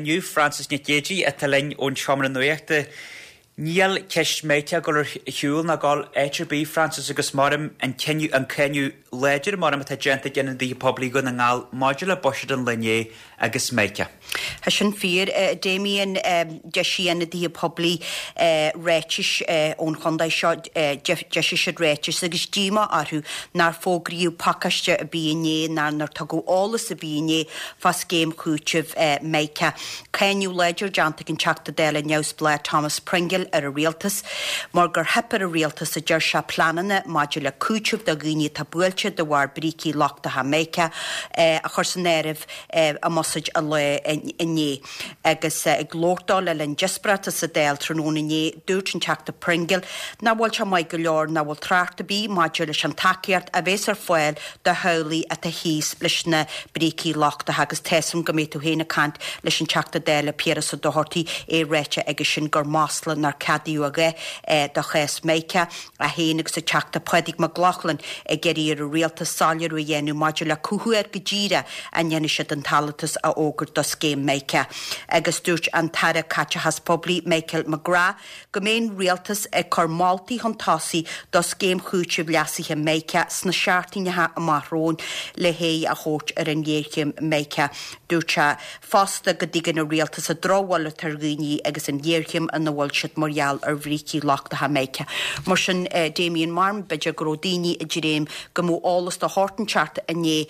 Kenyu Francis Nyekeji at Talain on Chamran Noyakte Neil Kesh Metia Gor Hul Nagal HB Francis Agus Marim and Kenyu Ledger Marim Tajanta Gen the Public Gunangal Modular Boshadan Lenier Agus Metia. Hashin fear Damien Jeshian the Public Rechish on Honda shot Jeshish Rechish Agus Jima Aru Nar Fogriu Pakashja Beanie Nar Tago all the Sabine Fast Game Kuchev Meika Kenyu Ledger Jantik and Chakta Dell and News Blair Thomas Pringle a realtas Morgar Hepper a realtas a Jersha Planana Modula Kuchev the Guinea Tabulcha the War Briki Lock the Hameka a Horsenerev a message a Nye agus glórdal and Jesprat as a del Tronone Nye Dutch and Chakta Pringle na Walcha Michael Lord na will track to be Modula Shantakiart a Veser foil the Holy at the Hees Lishna Briki Lock the Haggis Tessum Gameto Hena Kant Lishan Chakta Del Pierce of the Horty a Recha Egishin Gormasla Narcadiuage the Ches Meika a Henix a Chakta Pedig McLaughlin a Geri a Realta Salyar Yenu Modula Kuhuer Gajira and Yenishat and Talatus a Ogre dos Game Maker. Agus dúirt an tada catcha has publi Michael McGrath Gomain Realtas e Cormalti Hontasi dos Game Chuchi Vlasi him Maker sna shartin ha marron le hei a hort in Yekim Maker dúirtcha fosta gadigan a Realtas a drawall Targuni agus in Yekim and the Walshit Morial or Vriki Lock the Hameka. Morshan Damien Marm Beja Grodini Jirem Gamu allus the Horton chart and ye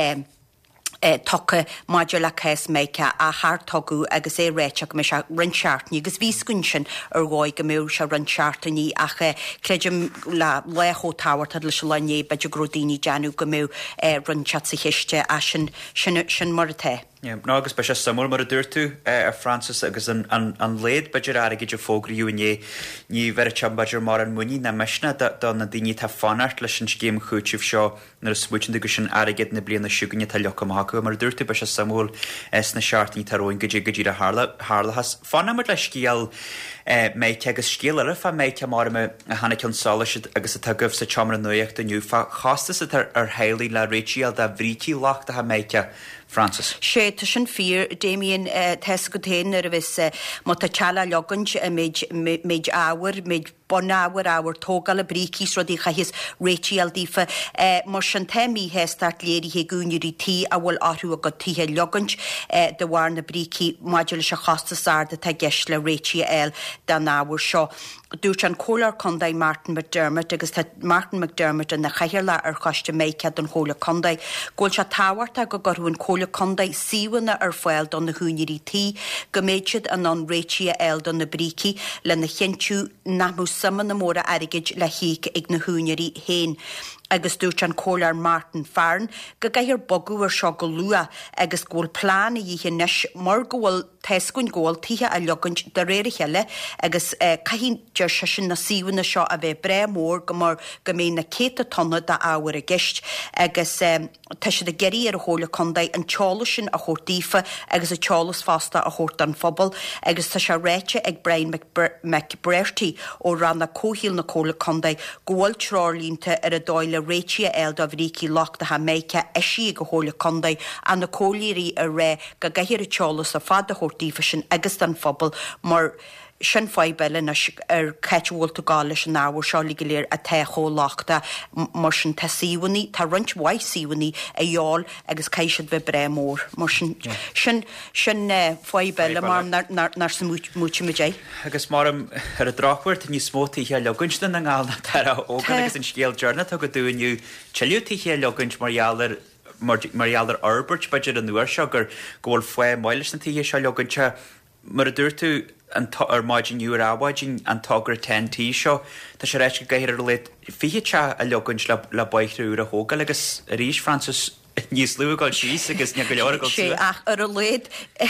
Toka Modula Kes Meka a hard togu agus e rechak me run chartni agus viskunshin roi gamu sha run chartni ache klejum la leho tower tad lishulanye Beja Grodini Janu gamu run chatsi hishte ashin shin morte. Yeah, no, agus be samur mar dúirtu Francis agus an leid budget aige fógri you ní ver chambager mar an muni na mesna da na dini ta fanart leis game chuchif seo na smuchin agus an aige na blian na sugunni ta lokam haku mar dúirtu be samul na shartni taroin gaji a harla has fanna mar leskial meite agus skielar fa meite mar me hanna consolid agus a taguf sa chamra noyach de new fa khastas ar haili la Rachel da vriti lock da meite Francis. Shetashin fear Damien Tescotain nervis Motachala Logunch made hour made Bonhour our Togal Briki so the his Rachel Difa Moshantemi has that lady Hegunuri tea I will Aru got tea Logunch the Warner Briki Modula Shahostasar the Tageshla Rachel dan our show. Dúchan Colar Condai Martin McDermott agus Martin McDermott and the Chahirla ar Costa Meika don Hola Condai Golcha Tawarta go gorún Cola Condai Siwana ar foil don the Huniri tea Gomechid and on Rachia El don the Briki le na Hinchu Namu Summon the Mora Arigage la Hik ig na Huniri Hain agus dúchan Colar Martin Farn go gair bogu ar shogolua agus gol plan yi hinesh morgol tesgun gol tiha a logunch the rere hele agus kahin Shin na siwan na shot a be bre more gomor gomain na keta tonna da hour a gist agus tish the geri a hole condai and cholushin a hortifa agus a cholus fasta a hortan fobble agus tish a reche ag brain McBrerty or ran na cohil na cola condai goal trorlinte a doile Rachia El da Vriki lock the Hameka eshi go hole condai and the coliri a re ga gahir a cholus a fada hortifa shin agus dan fobble more Shin Fibel and a catchwall to Galish and our Charlie Gilear a teho lockta Morshan Tessiwani, Tarunch Wysiwani, a yawl, agus Kaishad Vibremore, Morshan Shin Fibel, a marm Narsa Muchimajay. Agus Maram had a drawword and you smoti here Logunston and all that Tara Ogan and Scale Journal to go doing you Chaluti here Logunch Marialler Arbert budget and the Sugar Gold Fue Miles and Tia Shaloguncha Murdertu and margin you are watching and Togger 10 show. The Sharech Gair late Ficha a Logunch la boy through a Hogalagus Rish Francis Nislu got she's against Nagalago. She a late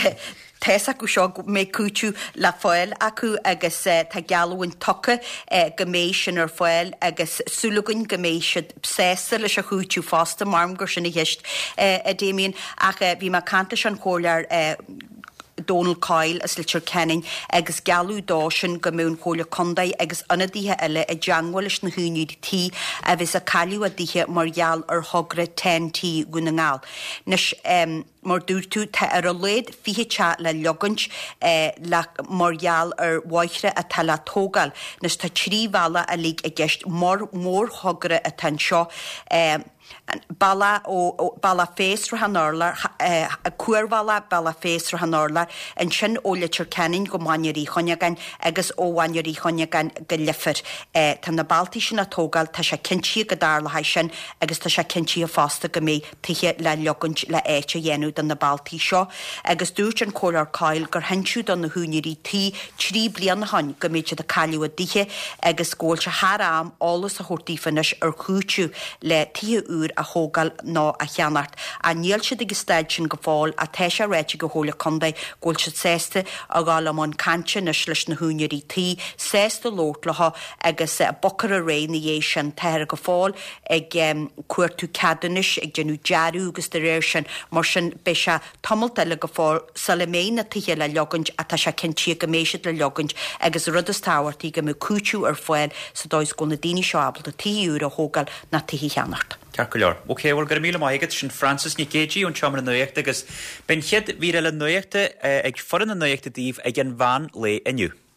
Tessa go seo me cúchu la foil acu agus ta galwin toca gamation ar foil agus sulugun gamation sesa le cúchu fasta marm gur sin hist Damien ach vi ma canta an cholar Donald Kyle as litir kenning agus galú dásin go mún chóla condaid agus anadíthe eile a deangwailis na húniú tí a bhís a caliú a díthe margheall ar hogra 10 gúna ngáil. Nes mar dúr tú te ar a léad fihe le logant le margheall ar waithre a tala tógal. Nes tá tríhela a lí a gceist mór hogra a tan seo balla fés ra hanarlar a cuarvala balla fés ra hanarlar an sin ólitir kenning go mairí chonegan agus óhairí chonegan go lifer tan na baltí sin a tógal tá se cintíí go dar le haisin agus tá se cintíí a fásta go mé tuiche le logant le éite dhéanú don na baltí seo agus dúirt an cólar Kyle gur henú don na húnirí tí trí blian na hain go méid a caliú a dithe agus ggóil se harám álas a chótífanis ar chúú le 10 úr a hógal ná a cheanart. A níl siad agus staid sin go fáil a teis a réite go hóla condaid ggóil siad sésta a gáil amón cante na leis na húnirí tí, sésta lót letha agus bocar a ré na dhé sin teir go fáil ag cuairtú cadanis ag genú dearú agus de réir sin mar sin be se tamalt eile go fáil sala mé na tuiche le logant a tá se cintíí go méisiad le logant agus rudas táhairtaí go mé cúteú ar foiil sa dóis go na daoine seábal a 10 úr a hógal na tuiche cheanart. Carcular. Okay, well, gur míle maigad sin Francis Nikéji und chamar na nuachta agus ben chiad vír eile nuachta ag foran na nuachta díomh ag an bhain le iniu.